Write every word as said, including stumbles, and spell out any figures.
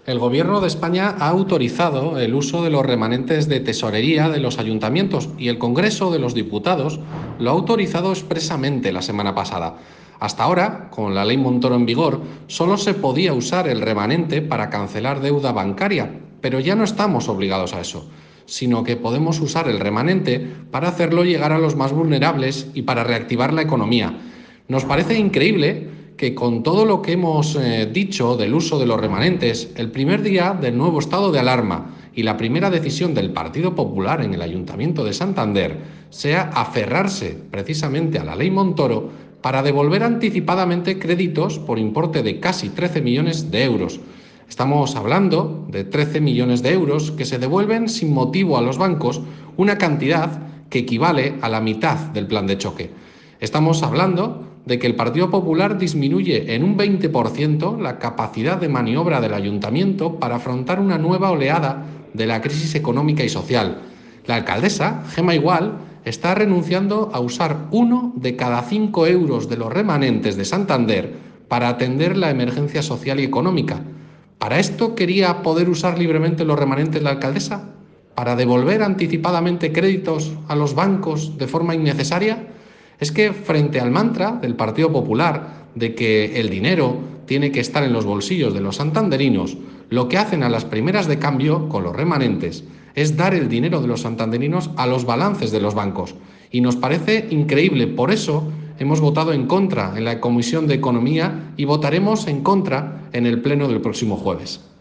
El Gobierno de España ha autorizado el uso de los remanentes de tesorería de los ayuntamientos y el Congreso de los Diputados lo ha autorizado expresamente la semana pasada. Hasta ahora, con la ley Montoro en vigor, solo se podía usar el remanente para cancelar deuda bancaria, pero ya no estamos obligados a eso, sino que podemos usar el remanente para hacerlo llegar a los más vulnerables y para reactivar la economía. Nos parece increíble que con todo lo que hemos eh, dicho del uso de los remanentes, el primer día del nuevo estado de alarma y la primera decisión del Partido Popular en el Ayuntamiento de Santander sea aferrarse precisamente a la ley Montoro para devolver anticipadamente créditos por importe de casi trece millones de euros. Estamos hablando de trece millones de euros que se devuelven sin motivo a los bancos, una cantidad que equivale a la mitad del plan de choque. Estamos hablando de que el Partido Popular disminuye en un veinte por ciento la capacidad de maniobra del Ayuntamiento para afrontar una nueva oleada de la crisis económica y social. La alcaldesa, Gemma Igual, está renunciando a usar uno de cada cinco euros de los remanentes de Santander para atender la emergencia social y económica. ¿Para esto quería poder usar libremente los remanentes la alcaldesa? ¿Para devolver anticipadamente créditos a los bancos de forma innecesaria? Es que frente al mantra del Partido Popular de que el dinero tiene que estar en los bolsillos de los santanderinos, lo que hacen a las primeras de cambio con los remanentes es dar el dinero de los santanderinos a los balances de los bancos. Y nos parece increíble. Por eso hemos votado en contra en la Comisión de Economía y votaremos en contra en el Pleno del próximo jueves.